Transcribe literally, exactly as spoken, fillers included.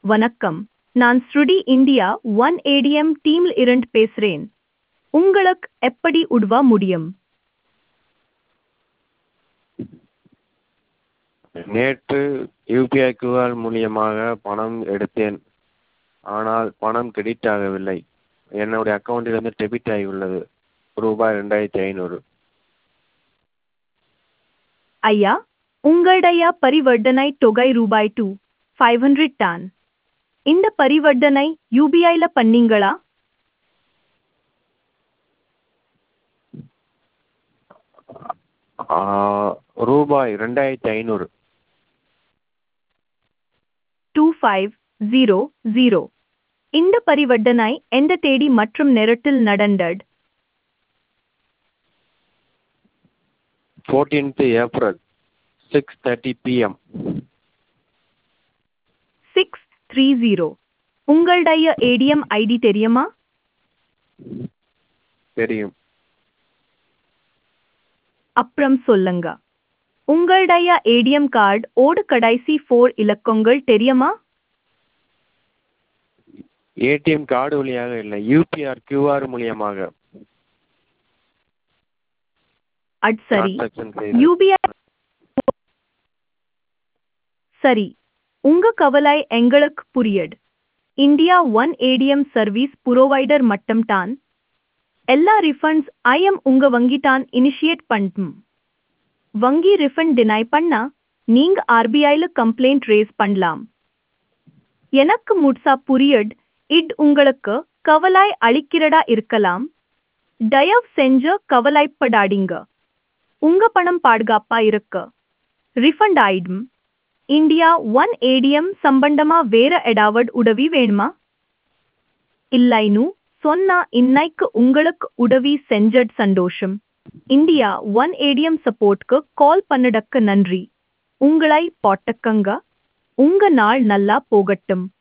வணக்கம், நான் ஸ்ருடி India one ATM டீம்ல இருந்து பேசுறேன். உங்களுக்கு எப்படி உதவ முடியும்? நேற்று யூபிஐ கியூஆர் மூலியமாக பணம் எடுத்தேன். ஆனால் பணம் கிரெடிட் ஆகவில்லை. என்னுடைய அக்கவுண்டிலிருந்து டெபிட் ஆகியுள்ளது ரூபாய் ரெண்டாயிரத்தி ஐநூறு. ஐயா, உங்களுடைய பரிவர்த்தனை தொகை ரூபாய் டூ ஃபைவ் ஹண்ட்ரட் தான். இந்த பரிவர்த்தனை யூபிஐல பண்ணீங்களா? ஆ, ரூபாய் ரெண்டாயிரத்தி ஐநூறு. Two five zero zero. இந்த பரிவர்த்தனை எந்த தேதி மற்றும் நேரத்தில் நடந்தது? Fourteenth April six thirty PM. Six three zero. உங்களுடைய ஏடிஎம் ஐடி தெரியுமா? தெரியும். அப்புறம் சொல்லுங்க. உங்களுடைய ஏடிஎம் கார்டு ஓட கடைசி ஃபோர் இலக்கங்கள் தெரியுமா? ஏடிஎம் கார்டு வழியாக இல்லை, யூபிஆர் கியூஆர் மூலியமாக அது சரி. transaction செய்தேன். யூபிஐ சரி. உங்க கவலை எங்களுக்கு புரியுது. India one ATM service provider மட்டும் தான். எல்லா ரிஃபண்ட்ஸ் ஐஎம் உங்க வங்கி தான் இனிஷியேட் பண்ணும். வங்கி ரிஃபண்ட் டினை பண்ணா நீங்க ஆர்பிஐல கம்ப்ளைண்ட் ரேஸ் பண்ணலாம். எனக்கு முழுசா புரியுது. இது உங்களுக்கு கவலை அளிக்கிறதா இருக்கலாம். தயவு செஞ்சு கவலைப்படாதீங்க. உங்க பணம் பாதுகாப்பா இருக்கு. ரிஃபண்ட் ஆயிடும். இந்தியா ஒன் ஏடிஎம் சம்பந்தமா வேற ஏதாவது உதவி வேணுமா? இல்லைன்னு சொன்னா இன்னைக்கு உங்களுக்கு உதவி செஞ்சது சந்தோஷம். இந்தியா ஒன் ஏடிஎம் சப்போர்ட்க்கு கால் பண்ணடக்கு நன்றி. உங்களை போட்டக்கங்க. உங்க நாள் நல்லா போகட்டும்.